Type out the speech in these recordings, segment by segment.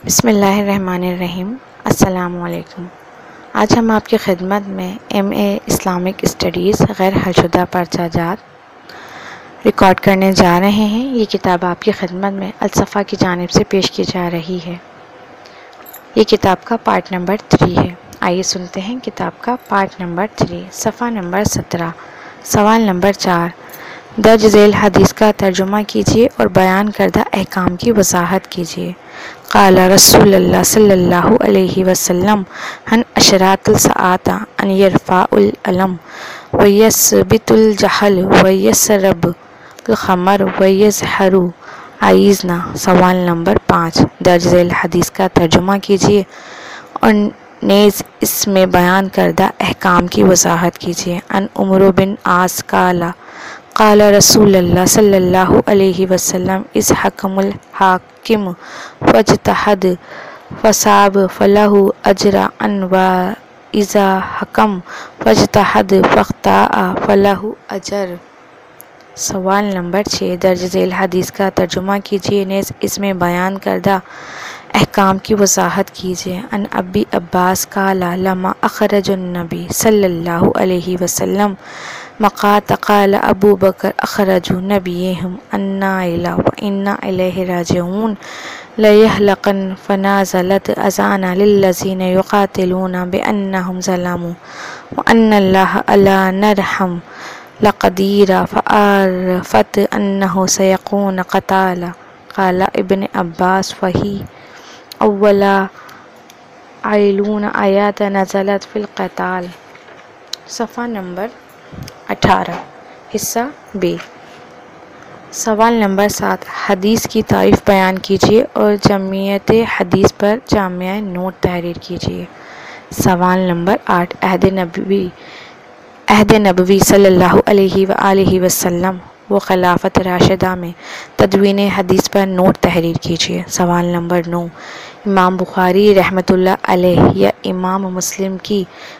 بسم اللہ الرحمن الرحیم۔ السلام علیکم۔ آج ہم آپ کی خدمت میں MA اسلامک اسٹڈیز غیر حل شدہ پرچہ جات ریکارڈ کرنے جا رہے ہیں۔ یہ کتاب آپ کی خدمت میں الصفا کی جانب سے پیش کی جا رہی ہے۔ یہ کتاب کا پارٹ نمبر 3 ہے۔ آئیے سنتے ہیں کتاب کا پارٹ نمبر 3، صفحہ نمبر 17، سوال نمبر 4۔ درج ذیل حدیث کا ترجمہ کیجیے اور بیان کردہ احکام کی وضاحت کیجیے۔ قال رسول اللہ صلی اللہ علیہ وسلم عن اشراط الساعۃ ان یرفع العلم ویثبت الجہل ویسرب الخمر ویظہر عیزنا۔ سوال نمبر 5۔ درج ذیل حدیث کا ترجمہ کیجیے اور نیز اس میں بیان کردہ احکام کی وضاحت کیجیے۔ عن عمرو بن عاص قال رسول اللہ صلی اللہ علیہ وسلم اذ حکم الحاکم فاجتہد فصاب فلہ اجران واذا حکم فاجتہد فاخطأ فلہ اجر۔ سوال نمبر 6۔ درج ذیل حدیث کا ترجمہ کیجیے، نیز اس میں بیان کردہ احکام کی وضاحت کیجیے۔ عن ابی عباس قال لما اخرج النبی صلی اللہ علیہ وسلم مقات قال ابو بکر اخرجوا نبیہم انا الی و انا الیہ راجعون لیہلقن فنازلت اذان للذین یقاتلون بانہم ظلموا وان اللہ الا نرحم لقدیر فعرفت انہ سیکون قتال۔ قال ابن عباس فہی اول 20 آیات نزلت فی القتال۔ صفحہ نمبر 18، حصہ B۔ سوال نمبر 7۔ حدیث کی تعریف بیان کیجیے اور جامعیت حدیث پر جامع نوٹ تحریر کیجیے۔ سوال نمبر 8۔ عہد نبوی صلی اللہ علیہ وآلہ وسلم و خلافت راشدہ میں تدوین حدیث پر نوٹ تحریر کیجیے۔ سوال نمبر 9۔ امام بخاری رحمۃ اللہ علیہ یا امام مسلم کی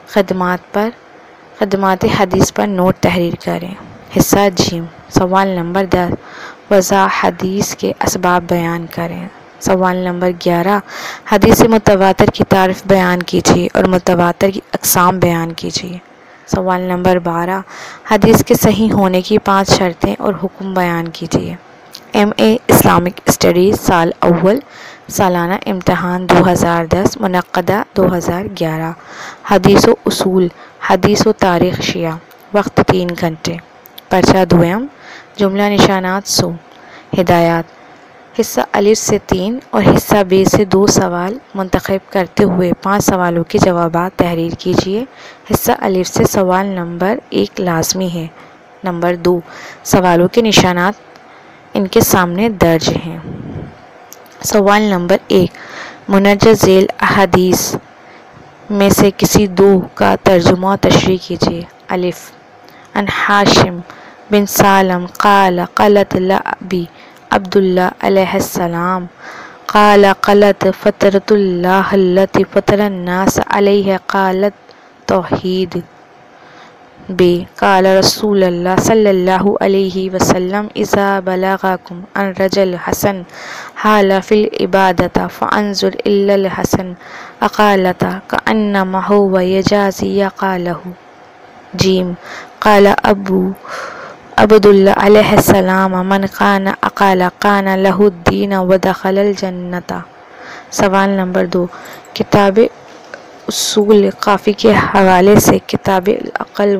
خدمات حدیث پر نوٹ تحریر کریں۔ حصہ ج۔ سوال نمبر 10۔ وضع حدیث کے اسباب بیان کریں۔ سوال نمبر 11۔ حدیث متواتر کی تعریف بیان کیجیے اور متواتر کی اقسام بیان کیجیے۔ سوال نمبر 12۔ حدیث کے صحیح ہونے کی 5 شرطیں اور حکم بیان کیجیے۔ MA اسلامک اسٹڈیز سال اول، سالانہ امتحان 2010، منعقدہ 2011۔ حدیث و اصول، حدیث و تاریخ شیعہ، وقت 3 گھنٹے۔ پرچہ دوم، جملہ نشانات 100۔ ہدایات: حصہ الف سے 3 اور حصہ ب سے 2 سوال منتخب کرتے ہوئے 5 سوالوں کے جوابات تحریر کیجیے۔ حصہ الف سے سوال نمبر 1 لازمی ہے۔ نمبر 2، سوالوں کے نشانات ان کے سامنے درج ہیں۔ سوال نمبر 1۔ مندرجہ ذیل احادیث میں سے کسی 2 کا ترجمہ و تشریح کیجیے۔ الف۔ عن ہاشم بن سالم قال قالت لأبی عبداللہ علیہ السلام قال قالت فطرۃ اللہ التی فطر الناس علیہ قالت توحید۔ ب۔ قال رسول اللہ صلی اللہ علیہ وسلم اذا بلغکم ان رجل حسن حال فی العبادۃ فانظر الی الحسن اقالۃ کانما هو یجازی قالہ۔ ج۔ قال ابو عبداللہ علیہ السلام من کان اقال کان لہ الدین ودخل الجنۃ۔ سوال نمبر 2۔ کتاب اصول کافی کے حوالے سے کتاب العقل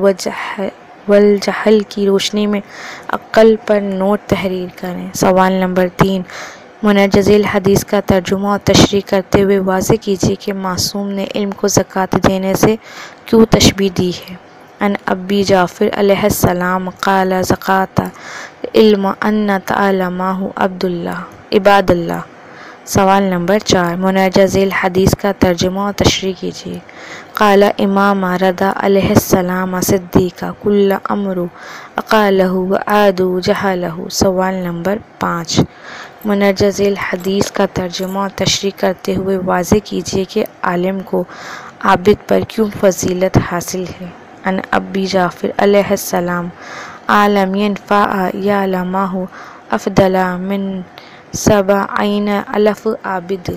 والجہل کی روشنی میں عقل پر نوٹ تحریر کریں۔ سوال نمبر 3۔ مندرجہ ذیل حدیث کا ترجمہ اور تشریح کرتے ہوئے واضح کیجیے کہ معصوم نے علم کو زکوٰۃ دینے سے کیوں تشبیہ دی ہے۔ عن ابی جعفر علیہ السلام قال زکوٰۃ العلم ان تعلمہ عباد اللہ۔ سوال نمبر 4۔ مندرجہ ذیل حدیث کا ترجمہ اور تشریح کیجیے۔ قال امام رضا علیہ السلام صدیق کل امر اقالہ وعادوا جہلہ۔ سوال نمبر 5۔ مندرجہ ذیل حدیث کا ترجمہ اور تشریح کرتے ہوئے واضح کیجیے کہ عالم کو عابد پر کیوں فضیلت حاصل ہے۔ عن ابی جعفر علیہ السلام عالم ينفع يعلمه افضل من 70,000 عابد۔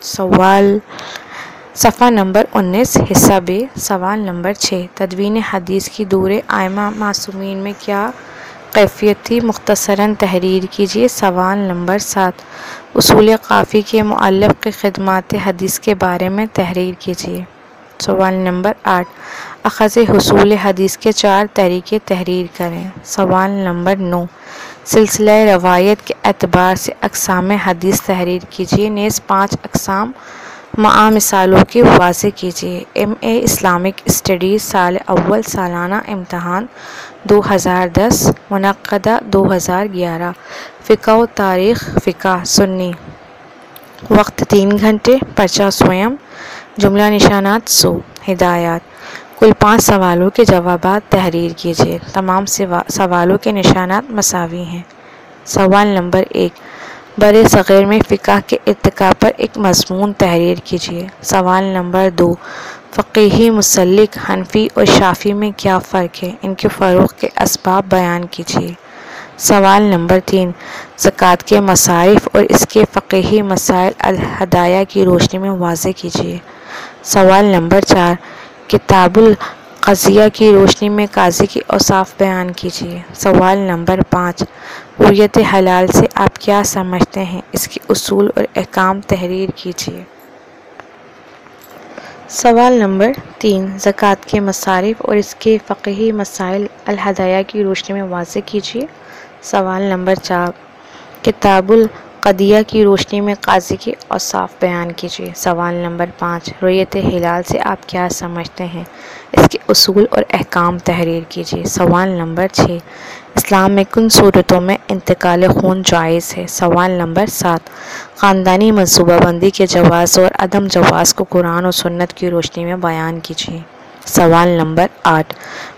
صفحہ نمبر 19 حصہ ب سوال نمبر 6 تدوین حدیث کی دور ائمہ معصومین میں کیا کیفیت تھی؟ مختصراً تحریر کیجیے۔ سوال نمبر 7 اصول کافی کے مؤلف کی خدمات حدیث کے بارے میں تحریر کیجیے۔ سوال نمبر 8 اخذ حصول حدیث کے 4 طریقے تحریر کریں۔ سوال نمبر 9 سلسلہ روایت کے اعتبار سے اقسام حدیث تحریر کیجیے، نیز 5 اقسام مع مثالوں کی واضح کیجیے۔ ایم.اے اسلامک اسٹڈیز سال اول سالانہ امتحان 2010 منعقدہ 2011 فقہ و تاریخ فقہ سنی وقت 3 گھنٹے پرچہ سوئم جملہ نشانات 100 ہدایات کل 5 سوالوں کے جوابات تحریر کیجیے، تمام سوالوں کے نشانات مساوی ہیں۔ سوال نمبر 1 برِ صغیر میں فقہ کے ارتقاء پر ایک مضمون تحریر کیجیے۔ سوال نمبر 2 فقیہی مسلک حنفی اور شافعی میں کیا فرق ہے؟ ان کے فروغ کے اسباب بیان کیجیے۔ سوال نمبر 3 زکوٰۃ کے مصارف اور اس کے فقیہی مسائل الہدایہ کی روشنی میں واضح کیجیے۔ سوال نمبر 4 کتاب القضیہ کی روشنی میں قاضی کی اوصاف بیان کیجیے۔ سوال نمبر 5 عریت حلال سے آپ کیا سمجھتے ہیں؟ اس کے اصول اور احکام تحریر کیجیے۔ سوال نمبر 3 زکوٰۃ کے مصارف اور اس کے فقہی مسائل الہدایہ کی روشنی میں واضح کیجیے۔ سوال نمبر 4 کتاب القضیہ کی روشنی میں قاضی کی اوصاف بیان کیجیے۔ سوال نمبر 5 رؤیت ہلال سے آپ کیا سمجھتے ہیں؟ اس کے اصول اور احکام تحریر کیجیے۔ سوال نمبر 6 اسلام میں کن صورتوں میں انتقال خون جائز ہے؟ سوال نمبر 7 خاندانی منصوبہ بندی کے جواز اور عدم جواز کو قرآن و سنت کی روشنی میں بیان کیجیے۔ سوال نمبر 8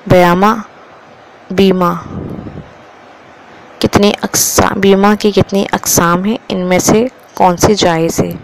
بیمہ کی کتنی اقسام ہیں؟ ان میں سے کون سی جائز ہے؟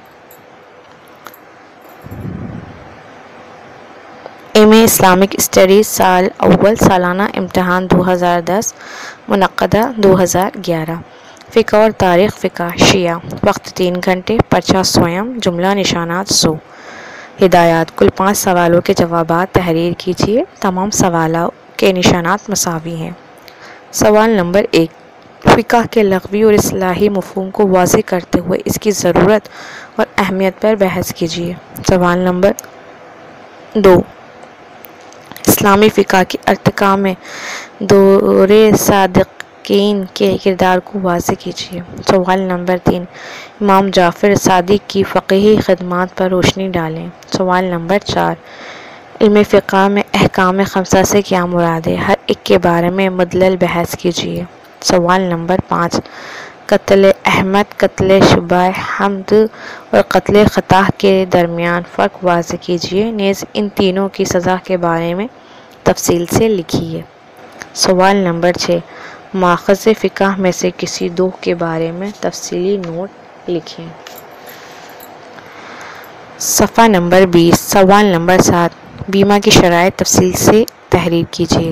ایم.اے اسلامک اسٹڈیز سال اول سالانہ امتحان 2010 منعقدہ 2011 فقہ اور تاریخ فقہ شیعہ وقت 3 گھنٹے پرچہ سوئم جملہ نشانات 100 ہدایات کل 5 سوالوں کے جوابات تحریر کیجیے، تمام سوالوں کے نشانات مساوی ہیں۔ سوال نمبر 1 فقہ کے لغوی اور اصطلاحی مفہوم کو واضح کرتے ہوئے اس کی ضرورت اور اہمیت پر بحث کیجیے۔ سوال نمبر 2 اسلامی فقہ کے ارتقاء میں دور صادقین کے کردار کو واضح کیجیے۔ سوال نمبر 3 امام جعفر صادق کی فقہی خدمات پر روشنی ڈالیں۔ سوال نمبر 4 علم فقہ میں احکام خمسہ سے کیا مراد ہے؟ ہر ایک کے بارے میں مدلل بحث کیجیے۔ سوال نمبر 5 قتل احمد، قتل شبہ حمد اور قتل خطا کے درمیان فرق واضح کیجیے، نیز ان تینوں کی سزا کے بارے میں تفصیل سے لکھیے۔ سوال نمبر 6 ماخذ فقہ میں سے کسی دو کے بارے میں تفصیلی نوٹ لکھیں۔ صفحہ نمبر 20 سوال نمبر 7 بیمہ کی شرائط تفصیل سے تحریر کیجیے۔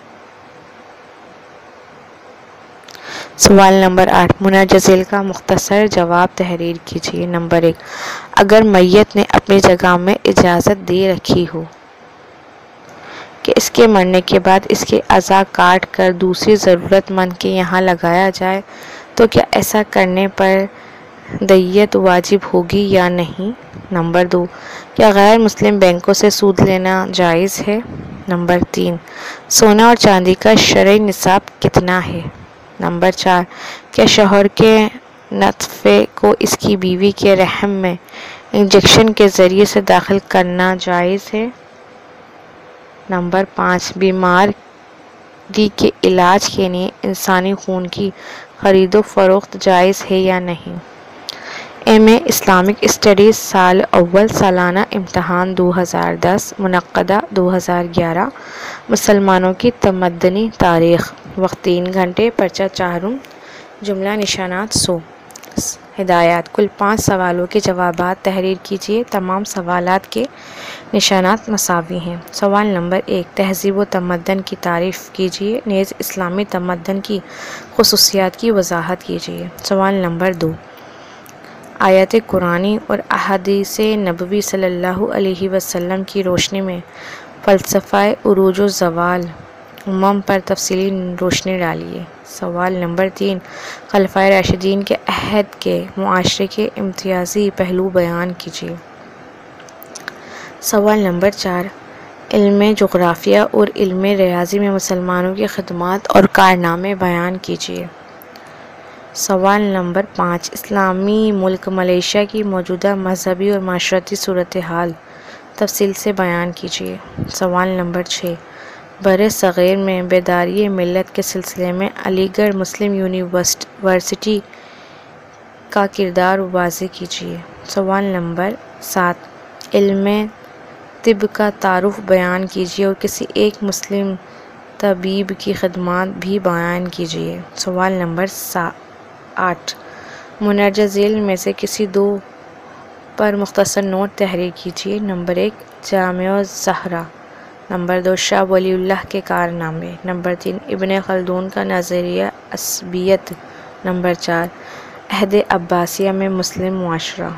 سوال نمبر 8 منرجہ ذیل کا مختصر جواب تحریر کیجیے۔ نمبر 1 اگر میت نے اپنی جگہ میں اجازت دے رکھی ہو کہ اس کے مرنے کے بعد اس کے اعضاء کاٹ کر دوسری ضرورت مند کے یہاں لگایا جائے تو کیا ایسا کرنے پر دیت واجب ہوگی یا نہیں؟ نمبر 2 کیا غیر مسلم بینکوں سے سود لینا جائز ہے؟ نمبر 3 سونا اور چاندی کا شرعی نصاب کتنا ہے؟ نمبر 4 کیا شوہر کے نطفے کو اس کی بیوی کے رحم میں انجیکشن کے ذریعے سے داخل کرنا جائز ہے؟ نمبر 5 بیماری کے علاج کے لیے انسانی خون کی خرید و فروخت جائز ہے یا نہیں؟ ایم.اے اسلامک اسٹڈیز سال اول سالانہ امتحان 2010 منعقدہ 2011 مسلمانوں کی تمدنی تاریخ وقت 3 گھنٹے پرچہ چارم جملہ نشانات 100 ہدایات کل 5 سوالوں کے جوابات تحریر کیجیے، تمام سوالات کے نشانات مساوی ہیں۔ سوال نمبر 1 تہذیب و تمدن کی تعریف کیجیے، نیز اسلامی تمدن کی خصوصیات کی وضاحت کیجیے۔ سوال نمبر 2 آیات قرآنی اور احادیث نبوی صلی اللہ علیہ وسلم کی روشنی میں فلسفہ عروج و زوال پر تفصیلی روشنی ڈالیے۔ سوال نمبر 3، خلفائے راشدین کے عہد کے معاشرے کے امتیازی پہلو بیان کیجیے۔ سوال نمبر 4، علم جغرافیہ اور علم ریاضی میں مسلمانوں کی خدمات اور کارنامے بیان کیجیے۔ سوال نمبر 5، اسلامی ملک ملیشیا کی موجودہ مذہبی اور معاشرتی صورتحال تفصیل سے بیان کیجیے۔ سوال نمبر 6، بر صغیر میں بیداری ملت کے سلسلے میں علی گڑھ مسلم یونیورسٹی کا کردار واضح کیجیے۔ سوال نمبر 7، علم طب کا تعارف بیان کیجیے اور کسی ایک مسلم طبیب کی خدمات بھی بیان کیجیے۔ سوال نمبر 8، مندرجہ ذیل میں سے کسی دو پر مختصر نوٹ تحریر کیجیے۔ نمبر 1، جامع الزہرا۔ نمبر 2، شاہ ولی اللہ کے کارنامے۔ نمبر 3، ابن خلدون کا نظریہ عصبیت۔ نمبر 4، عہد عباسیہ میں مسلم معاشرہ۔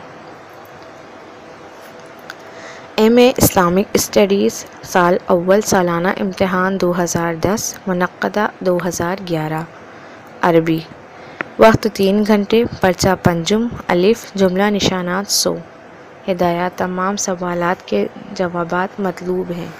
ایم اے اسلامک اسٹڈیز سال اول سالانہ امتحان 2010 منعقدہ 2011 عربی، وقت 3 گھنٹے، پرچہ پنجم الف، جملہ نشانات 100، ہدایات تمام سوالات کے جوابات مطلوب ہیں۔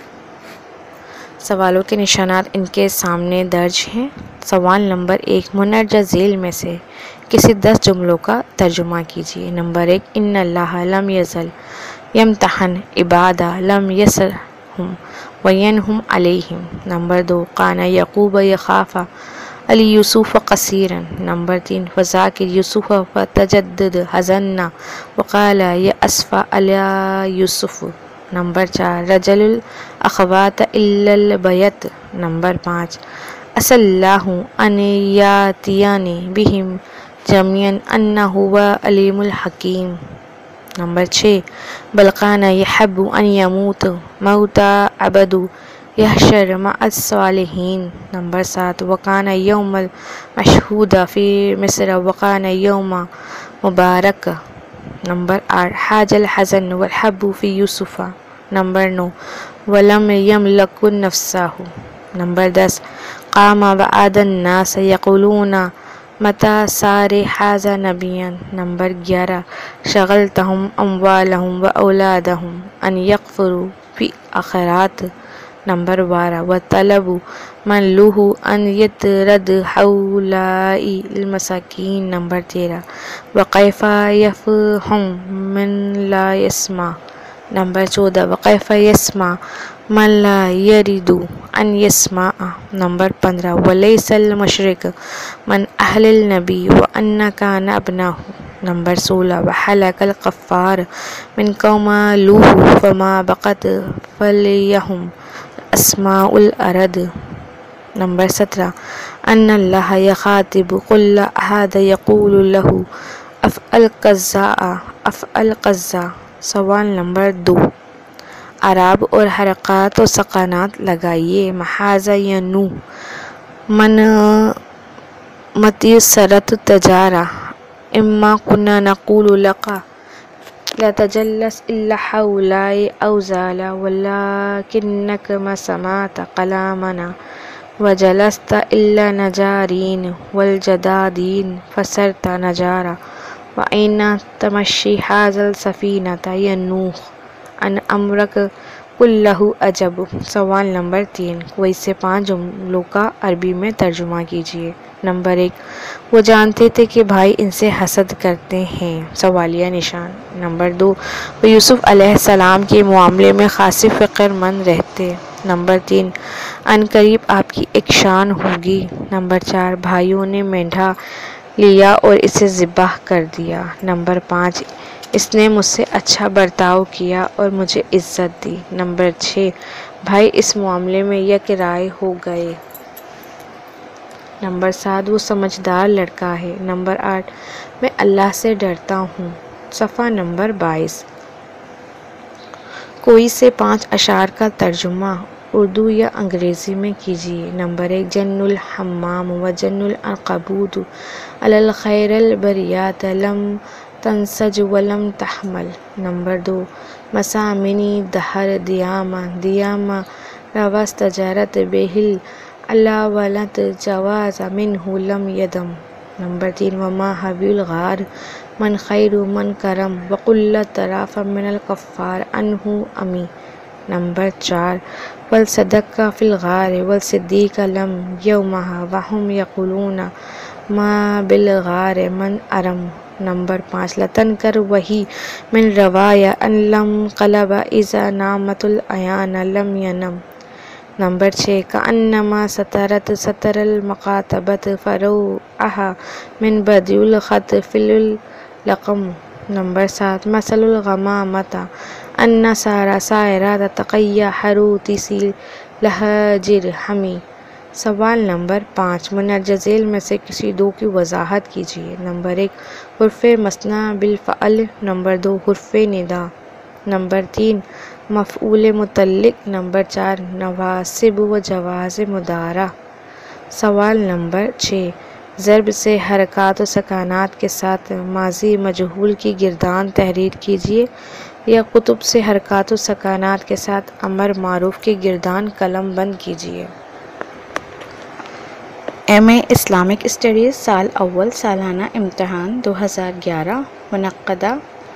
سوالوں کے نشانات ان کے سامنے درج ہیں۔ سوال نمبر 1، مندرجہ ذیل میں سے کسی 10 جملوں کا ترجمہ کیجیے۔ نمبر 1، ان اللہ لم یزل یمتحن عبادہ لم یسرہم وینہم علیہم۔ نمبر 2، کان یعقوب یخاف علی یوسف قصیرا۔ نمبر 3، وذاکر یوسف فتجدد حزنا وقال یأسف علی یوسف۔ نمبر 4، رجل الاخوات الا البیت۔ نمبر 5، عسى الله ان یاتینی بہم جميعا انہ هو العلیم الحکیم۔ نمبر 6، بل کان یحب ان یموت موت عبد یحشر مع الصالحین۔ نمبر 7، وکان یوم مشہود فی مصر وکان یوم مبارک۔ نمبر 8، حاج الحزن والحب فی یوسف۔ نمبر 9، ولم یملک نفسہ۔ نمبر 10، قام وعاد الناس یقولون متی صار ھذا نبیا۔ نمبر 11، شغلتہم اموالہم واولادہم ان یکفروا بالآخرۃ۔ نمبر 12، وطلبوا من لہ ان یطرد ہؤلاء المساکین۔ نمبر 13، وکیف یفہم من لا یسمع۔ نمبر 14، وکیف یسمع من لا یرید ان یسمع۔ نمبر 15، ولیس المشرک من اہل النبی وان کان ابنہ۔ نمبر 16، وحلق الکفار من قوم لوط فما بقت فلیہم اسماء الارض۔ نمبر 17، ان اللہ یخاطب کل احد یقول لہ افعل کذا افعل کذا۔ سوال نمبر 2، اعراب اور حرکات و سکانات لگائیے۔ محاذا ینو من متی سرت التجارہ اما کنا نقول لک لا تجلس الا ہؤلاء او زال ولکنک ما سمعت کلامنا وجلست الا نجارین والجدادین فصرت نجارا وأین تمشی ھذا السفینۃ ینوح ان امرک کلہ عجب۔ سوال نمبر 3، کوئی سے 5 جملوں کا عربی میں ترجمہ کیجیے۔ نمبر 1، وہ جانتے تھے کہ بھائی ان سے حسد کرتے ہیں، سوالیہ نشان۔ نمبر 2، وہ یوسف علیہ السلام کے معاملے میں خاصی فکر مند رہتے۔ نمبر 3، ان قریب آپ کی ایک شان ہوگی۔ نمبر 4، بھائیوں نے مینڈھا لیا اور اسے ذبح کر دیا۔ نمبر 5، اس نے مجھ سے اچھا برتاؤ کیا اور مجھے عزت دی۔ نمبر 6، بھائی اس معاملے میں یک رائے ہو گئے۔ نمبر 7، وہ سمجھدار لڑکا ہے۔ نمبر 8، میں اللہ سے ڈرتا ہوں۔ صفحہ نمبر 22۔ کوئی سے 5 اشعار کا ترجمہ اردو یا انگریزی میں کیجیے۔ نمبر 1، جن الحمام و جن العنکبوت علی الخیر البریات لم تنسج ولم تحمل. نمبر 2 مسامنی دہر دیاما روا استجارت بہل اللہ ولت جواز منہ لم یدم. نمبر 3 وما حبی الغار من خیر من کرم وقلت طراف من الکفار عنہ امی. نمبر 4 والصدق فی الغار والصدیق لم یومہا وہم یقولون ما بالغار من ارم. نمبر 5 لتنکر وہی من روایا ان لم قلب اذا نامت العیان لم ینم. نمبر 6 کانما سترت ستر المقاتبت فروعہا من بدی الخط فی اللقم. نمبر 7 مثل الغمامت ان سارا سائرات تقیا حروتسی لہجر ہمی. سوال نمبر 5 مندرجہ ذیل میں سے کسی دو کی وضاحت کیجیے. نمبر 1 حرف مثنیٰ بالفعل. نمبر 2 حرف ندا. نمبر 3 مفعول متعلق. نمبر 4 نواسب و جواز مضارع. سوال نمبر 6 ضرب سے حرکات و سکانات کے ساتھ ماضی مجہول کی گردان تحریر کیجیے یا کتب سے حرکات و سکانات کے ساتھ امر معروف کی گردان قلم بند کیجیے. ایم اے اسلامک اسٹڈیز سال اول سالانہ امتحان 2011 منعقدہ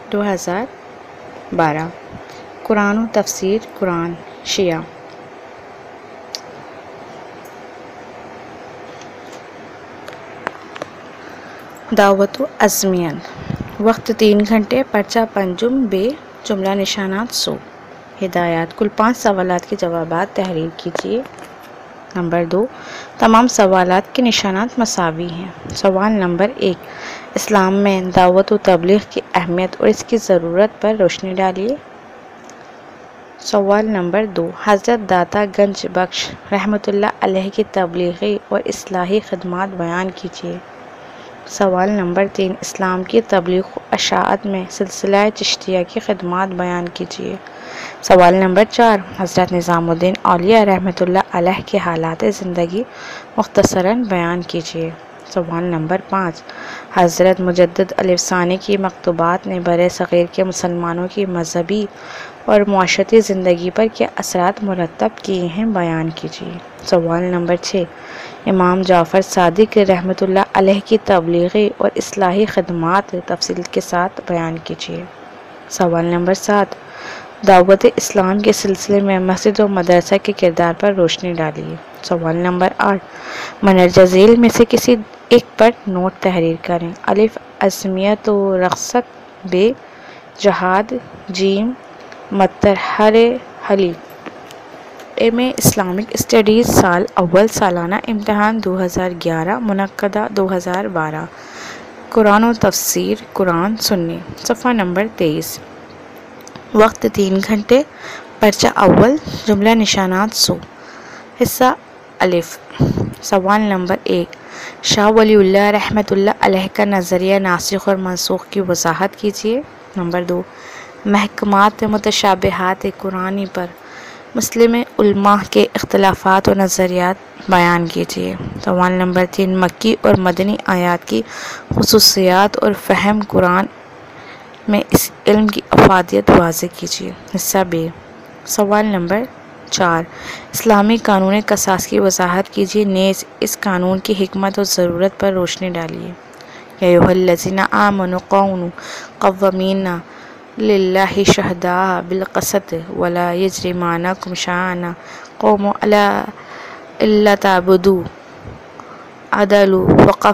2012. قرآن و تفسیر قرآن شیعہ. دعوت و ازمین. وقت 3 گھنٹے. پرچہ پنجم بے جملہ نشانات 100. ہدایات. کل 5 سوالات کے جوابات تحریر کیجیے. نمبر 2 تمام سوالات کے نشانات مساوی ہیں. سوال نمبر 1 اسلام میں دعوت و تبلیغ کی اہمیت اور اس کی ضرورت پر روشنی ڈالیے. سوال نمبر 2 حضرت داتا گنج بخش رحمۃ اللہ علیہ کی تبلیغی اور اصلاحی خدمات بیان کیجیے. سوال نمبر 3 اسلام کی تبلیغ و اشاعت میں سلسلہ چشتیہ کی خدمات بیان کیجیے. سوال نمبر 4 حضرت نظام الدین اولیاء رحمۃ اللہ علیہ کے حالات زندگی مختصراً بیان کیجیے. سوال نمبر 5 حضرت مجدد الف ثانی کی مکتوبات نے بر صغیر کے مسلمانوں کی مذہبی اور معاشرتی زندگی پر کیا اثرات مرتب کیے ہیں بیان کیجیے. سوال نمبر 6 امام جعفر صادق رحمۃ اللہ علیہ کی تبلیغی اور اصلاحی خدمات تفصیل کے ساتھ بیان کیجیے. سوال نمبر 7 دعوت اسلام کے سلسلے میں مسجد و مدرسہ کے کردار پر روشنی ڈالیے. سوال نمبر 8 مندرجہ ذیل میں سے کسی ایک پر نوٹ تحریر کریں. الف ازمیت و رخصت. بے جہاد. جیم متحر حلی. ایم اے اسلامک اسٹڈیز سال اول سالانہ امتحان 2011 منعقدہ 2012. قرآن و تفسیر قرآن سنی. صفحہ نمبر 23. وقت 3 گھنٹے. پرچہ اول جملہ نشانات 100. حصہ الف. سوال نمبر 1 شاہ ولی اللہ رحمۃ اللہ علیہ کا نظریہ ناسخ اور منسوخ کی وضاحت کیجیے. نمبر 2 محکمات متشابہات قرآنی پر مسلم علماء کے اختلافات و نظریات بیان کیجیے. سوال نمبر 3 مکی اور مدنی آیات کی خصوصیات اور فہم قرآن میں اس علم کی افادیت واضح کیجیے. حصہ بے. سوال نمبر 4 اسلامی قانون قصاص کی وضاحت کیجیے نیز اس قانون کی حکمت اور ضرورت پر روشنی ڈالیے. یا ایھا الذین آمنوا کونوا قوامین للہ شہداء بالقسط ولا یجرمنکم شنآن قوم علی الا تعدلوا اعدلوا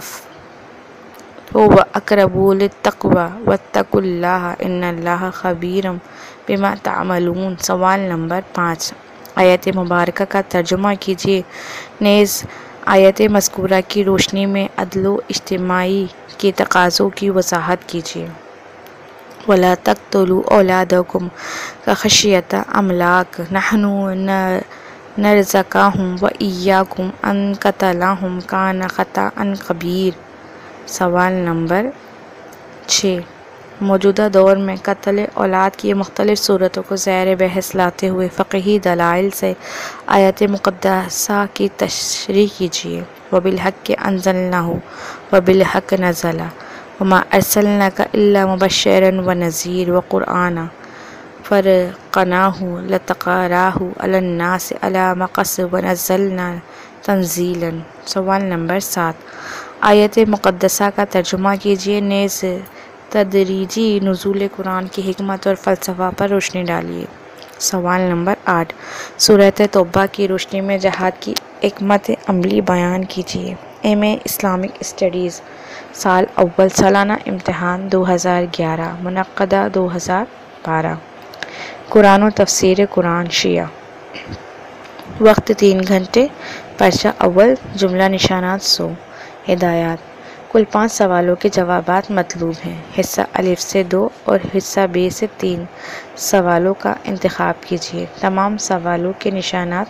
وقسطوا اقرب للتقوی واتقوا اللہ ان اللہ خبیر بما تعملون. سوال نمبر 5 آیت مبارکہ کا ترجمہ کیجیے نیز آیت مذکورہ کی روشنی میں عدل و اجتماعی کے تقاضوں کی وضاحت کیجیے. وَلَا تَقْتُلُوا أَوْلَادَكُمْ خَشْيَةَ إِمْلَاقٍ نَحْنُ نَرْزُقُهُمْ وَإِيَّاكُمْ أَنْ قَتْلَهُمْ كَانَ خَطْئًا كَبِيرًا. سوال نمبر 6 موجودہ دور میں قتل اولاد کی مختلف صورتوں کو زیر بحث لاتے ہوئے فقہی دلائل سے آیت مقدسہ کی تشریح کیجیے. وَبِالْحَقِّ أَنزَلْنَاهُ وَبِالْحَقِّ نَزَلَ وما ارسلناک الا مبشرا ونذیر وقرآنا فرقناہ لتقرأہ علی الناس علی مکث ونزلنا تنزیلا۔ سوال نمبر 7، آیت مقدسہ کا ترجمہ کیجیے، نیز تدریجی نزول قرآن کی حکمت اور فلسفہ پر روشنی ڈالیے۔ سوال نمبر 8، سورہ توبہ کی روشنی میں جہاد کی حکمت عملی بیان کیجیے۔ ایم اے اسلامک اسٹڈیز سال اول سالانہ امتحان 2011 منعقدہ 2012۔ قرآن و تفسیر قرآن شیعہ، وقت 3 گھنٹے، پرچہ اول، جملہ نشانات 100۔ ہدایات، کل 5 سوالوں کے جوابات مطلوب ہیں۔ حصہ الف سے 2 اور حصہ ب سے 3 سوالوں کا انتخاب کیجیے۔ تمام سوالوں کے نشانات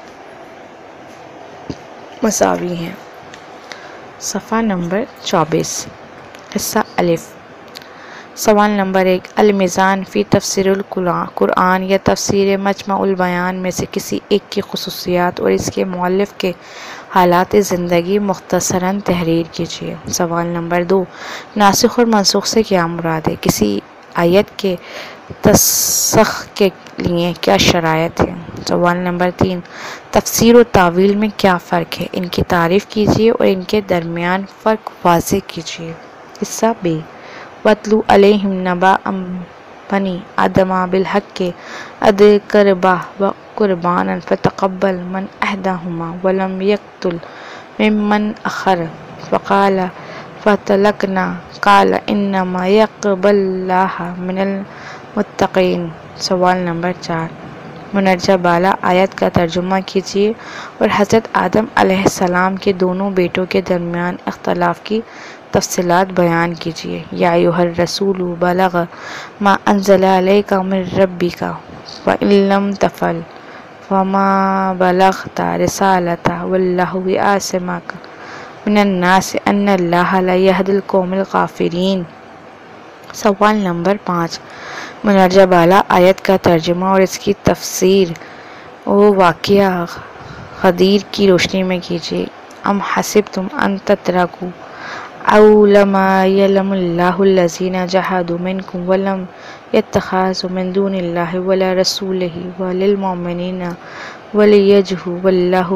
مساوی ہیں۔ صفحہ نمبر 24، حصہ الف، سوال نمبر 1، المیزان فی تفسیر القرآن یا تفسیر مجمع البیان میں سے کسی ایک کی خصوصیات اور اس کے مؤلف کے حالات زندگی مختصراً تحریر کیجیے۔ سوال نمبر 2، ناسخ اور منسوخ سے کیا مراد ہے؟ کسی آیت کے تسخ کے لیے کیا شرائط ہیں؟ سوال نمبر 3، تفسیر و تاویل میں کیا فرق ہے؟ ان کی تعریف کیجیے اور ان کے درمیان فرق واضح کیجیے۔ حصہ ب، وَاتْلُ عَلَيْهِمْ نَبَأَ بَنِي آدَمَ بِالْحَقِّ إِذْ قَرَّبَا قُرْبَانًا فَتَقَبَّلَ مِنْ أَحَدِهِمَا وَلَمْ يَقْتُلْ مِمَّنْ آخَرَ فَقَالَ فَتَلَقَّنَا قَالَ إِنَّمَا يَقْبَلُ اللَّهُ مِنَ الْمُتَّقِينَ۔ سوال نمبر 4، مندرجہ بالا آیت کا ترجمہ کیجیے اور حضرت آدم علیہ السلام کے دونوں بیٹوں کے درمیان اختلاف کی تفصیلات بیان کیجیے۔ یا ایھا الرسول بلغ ما انزل الیک من ربک وان لم تفعل فما بلغت رسالتہ واللہ یعصمک من الناس ان اللہ لا یہدی القوم الکافرین۔ سوال نمبر 5، مندرجہ بالا آیت کا ترجمہ اور اس کی تفسیر و واقعہ غدیر کی روشنی میں کیجیے۔ ام حسبتم ان تترکوا اولما یعلم اللہ الذین جاہدوا منکم ولم یتخذوا من دون اللہ ولا رسولہ وللمؤمنین ولیجہدوا واللہ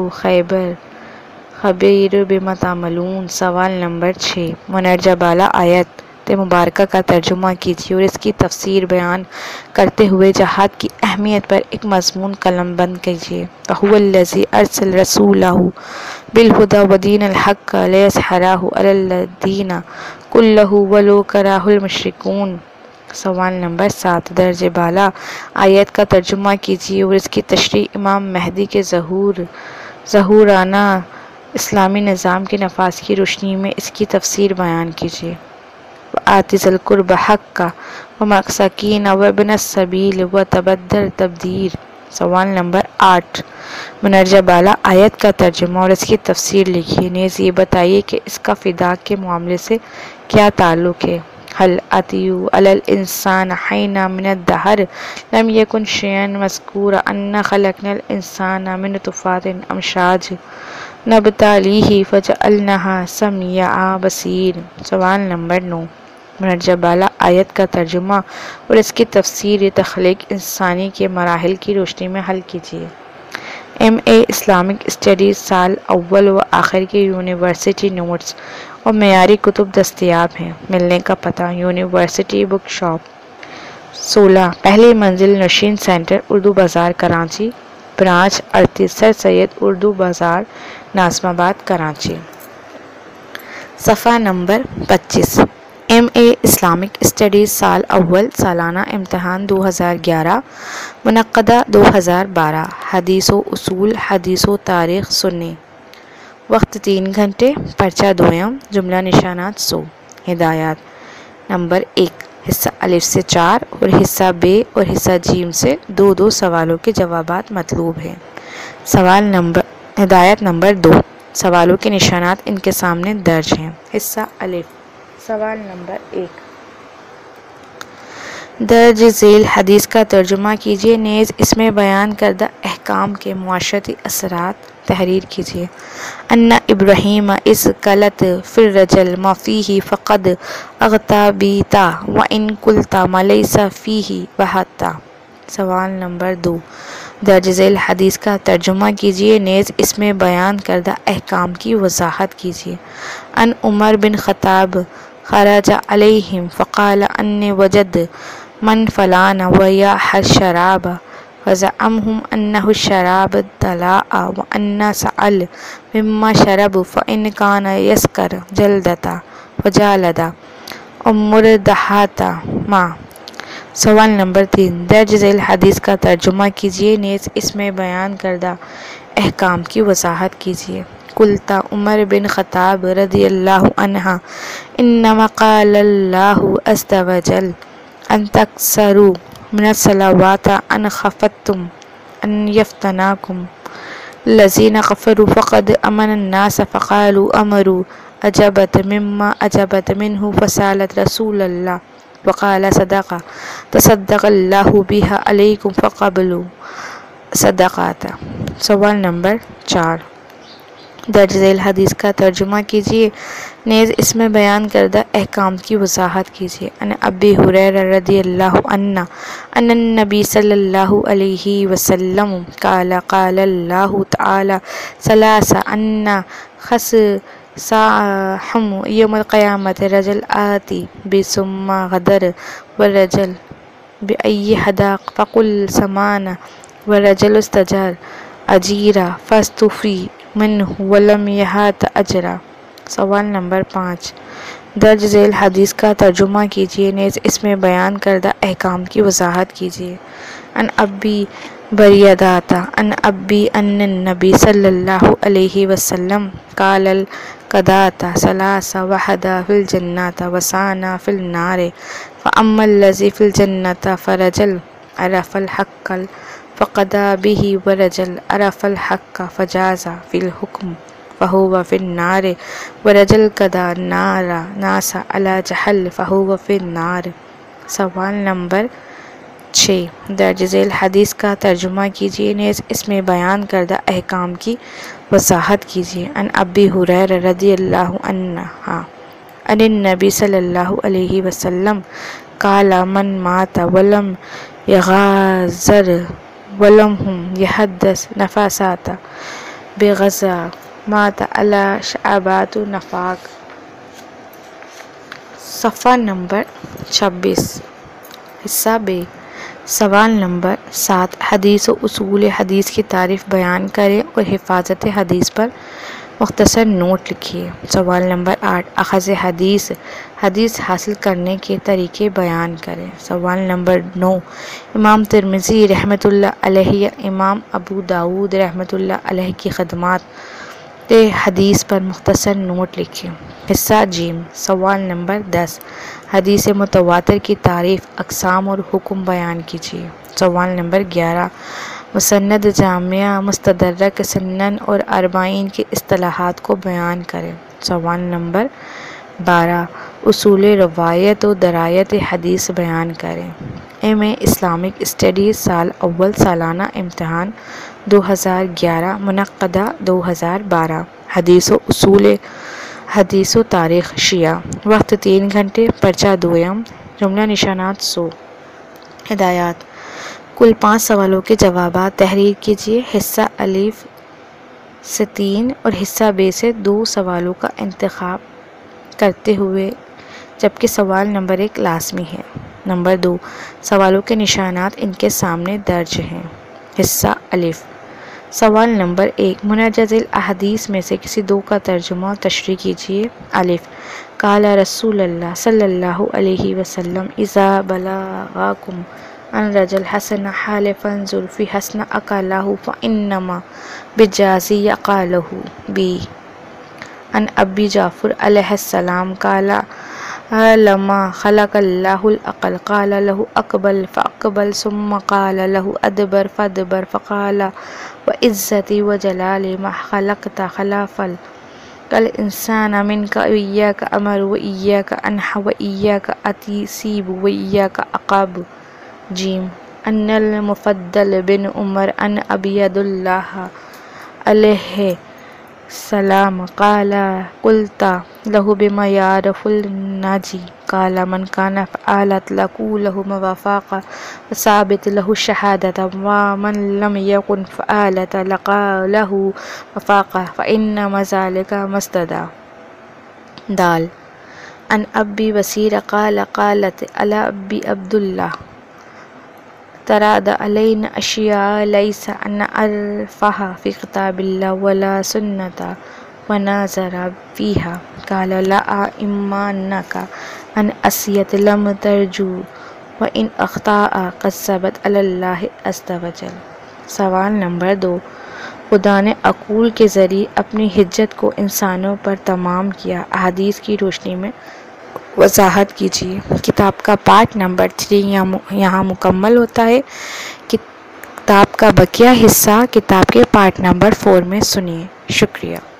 خبیر بما تعملون۔ سوال نمبر 6، مندرجہ بالا آیت مبارکہ کا ترجمہ کیجیے اور اس کی تفسیر بیان کرتے ہوئے جہاد کی اہمیت پر ایک مضمون قلم بند کیجیے۔ وَهُوَ الَّذِي أَرْسَلَ رَسُولَهُ بِالْهُدَى وَدِينِ الْحَقِّ لِيُظْهِرَهُ عَلَى الدِّينِ كُلِّهِ وَلَوْ كَرِهَ الْمُشْرِكُونَ۔ سوال نمبر 7، درجہ بالا آیت کا ترجمہ کیجیے اور اس کی تشریح امام مہدی کے ظہورانہ اسلامی نظام کے نفاذ کی روشنی میں اس کی تفسیر بیان کیجیے۔ وآت ذی القربى حقہ والمساکین وابن السبیل وتبذر تبذیرا۔ سوال نمبر 8، مندرجہ بالا آیت کا ترجمہ اور اس کی تفسیر لکھیے، نیز یہ بتائیے کہ اس کا فدیہ کے معاملے سے کیا تعلق ہے۔ هل أتى على الإنسان حين من الدهر لم يكن شيئا مذكورا أنا خلقنا الإنسان من نطفة أمشاج نبتليه فجعلناه سميعا بصيرا۔ سوال نمبر 9، مندرجہ بالا آیت کا ترجمہ اور اس کی تفسیر تخلیق انسانی کے مراحل کی روشنی میں حل کیجیے۔ ایم اے اسلامک اسٹڈیز سال اول و آخر کے یونیورسٹی نوٹس اور معیاری کتب دستیاب ہیں۔ ملنے کا پتہ: یونیورسٹی بک شاپ 16 پہلی منزل نشین centre, Urdu Bazaar, Karachi, branch 38 sir Syed Urdu Bazaar, Nazimabad, Karachi. صفحہ نمبر 25، ایم اے اسلامک اسٹڈیز سال اول سالانہ امتحان 2011 منعقدہ 2012۔ حدیث و اصول، حدیث و تاریخ سنی، وقت 3 گھنٹے، پرچہ دوم، جملہ نشانات 100۔ ہدایات: نمبر 1، حصہ الف سے 4 اور حصہ ب اور حصہ ج سے 2 سوالوں کے جوابات مطلوب ہیں۔ ہدایت نمبر 2، سوالوں کے نشانات ان کے سامنے درج ہیں۔ حصہ الف، سوال نمبر 1، درج ذیل حدیث کا ترجمہ کیجیے، نیز اس میں بیان کردہ احکام کے معاشرتی اثرات تحریر کیجیے۔ ان ابراہیم اذ قالت فی الرجل ما فیہ فقد اغتابیتا وان قلت ما لیس فیہ وحتا۔ سوال نمبر 2، درج ذیل حدیث کا ترجمہ کیجیے، نیز اس میں بیان کردہ احکام کی وضاحت کیجیے۔ ان عمر بن خطاب خرج علیہم فقال انی وجد من فلان ویاح الشراب فزعمهم انہ الشراب دلاء وان سأل مما شرب فان کان یسکر جلدتا وجالدا امردہتا ما۔ سوال نمبر 3، درج ذیل حدیث کا ترجمہ کیجیے، نیز اس میں بیان کردہ احکام کی وضاحت کیجیے۔ قلت عمر بن خطاب رضی اللہ عنہ انما قال اللہ عز وجل ان تکثروا من الصلوات ان خفتم ان یفتناکم الذین کفروا فقد امن الناس فقالوا امروا اجبت مما اجبت منہ فسالت رسول اللہ وقال صدق تصدق اللہ بها علیکم فقبلوا صدقات۔ سوال نمبر 4، درج ذیل حدیث کا ترجمہ کیجیے، نیز اس میں بیان کردہ احکام کی وضاحت کیجیے۔ ان ابی ہریرہ رضی اللہ عنہ ان النبی صلی اللہ علیہ وسلم قال قال اللہ تعالی ثلاث ان خصاصہم یوم القیامۃ رجل آتی بثم غدر والرجل بأی حداق فقل سمان والرجل استجار اجیرا فاستوفی منہ ولم یحات اجرا۔ سوال نمبر 5، درج ذیل حدیث کا ترجمہ کیجیے، نیز اس میں بیان کردہ احکام کی وضاحت کیجیے۔ ان ابی بریدہ ان ابی ان النبی صلی اللہ علیہ وسلم قال القضاۃ ثلاث وحدہ فی الجنۃ وثانی فی النار فاما الذی فی الجنۃ فرجل عرف الحق فقضى به ورجل عرف الحق فجاز في الحكم فهو في النار ورجل قضى ناس على جهل فهو في النار۔ سوال نمبر 6، درج ذیل حدیث کا ترجمہ کیجیے، نیز اس میں بیان کردہ احکام کی وضاحت کیجیے۔ ان ابی ہریرہ رضی اللہ عنہ ان النبی صلی اللہ علیہ وسلم قال من مات ولم یغازر ولم یحدث نفاسات بغزا مات علی شعبات نفاق۔ صفحہ نمبر 26، حصہ ب۔ سوال نمبر 7، حدیث و اصول حدیث کی تعریف بیان کریں اور حفاظت حدیث پر مختصر نوٹ لکھیے۔ سوال نمبر 8، اخذ حدیث حدیث حاصل کرنے کے طریقے بیان کریں۔ سوال نمبر 9، امام ترمذی رحمۃ اللہ علیہ، امام ابو داؤد رحمۃ اللہ علیہ کی خدمات حدیث پر مختصر نوٹ لکھیں۔ حصہ ج۔ سوال نمبر 10، حدیث متواتر کی تعریف، اقسام اور حکم بیان کیجیے۔ سوال نمبر 11، مسند، جامعہ، مستدرک، سنن اور اربعین کی اصطلاحات کو بیان کریں۔ سوال نمبر 12، اصول روایت و درایت حدیث بیان کریں۔ ایم اے اسلامک اسٹڈیز سال اول سالانہ امتحان 2011 منعقدہ 2012۔ حدیث و اصول حدیث و تاریخ شیعہ، وقت 3 گھنٹے، پرچہ دوئم، جملہ نشانات 100۔ ہدایات، کل 5 سوالوں کے جوابات تحریر کیجیے۔ حصہ الف سے 3 اور حصہ ب سے 2 سوالوں کا انتخاب کرتے ہوئے، جبکہ سوال نمبر 1 لازمی ہے۔ نمبر 2، سوالوں کے نشانات ان کے سامنے درج ہیں۔ حصہ الف، سوال نمبر 1، مندرجہ الاحادیث میں سے کسی 2 کا ترجمہ اور تشریح کیجیے۔ الف، قال رسول اللہ صلی اللہ علیہ وسلم اذا بلغاکم ان رجل حسن حالفا انظر فی حسن اقالہ فانما بجازی اقالہ بی۔ ان ابی جعفر علیہ السلام قال لما خلق اللہ العقل قال له اقبل فاقبل ثم قال له ادبر فادبر فقال وعزتی وجلالی ما خلقت خلافا الانسان منك وإياك امر وإياك انحى وإياك اتیسیب وإياك اقاب۔ جیم، ان المفضل بن عمر ان عبید اللہ علیہ السلام قال قلت له بما يعرف الناجي قال من كان فعلت له موافق وثابت له الشهادة ومن لم يكن فعلت له وفاق فإنما ذلك ما استدعى. دال عن ابی بصیر قالت على ابی عبداللہ تراد علینا اشیاء لیس ان عرفها فی کتاب اللہ ولا سنت ونظر فیہا قال لا اما انک ان اسیت لم ترجو وان اخطاء قد ثبت علی اللہ عز وجل. سوال نمبر 2. خدا نے عقول کے ذریعے اپنی حجت کو انسانوں پر تمام کیا. احادیث کی روشنی میں وضاحت کیجیے. کتاب کا پارٹ نمبر 3 یہاں مکمل ہوتا ہے. کتاب کا بقیہ حصہ کتاب کے پارٹ نمبر 4 میں سنیے. شکریہ.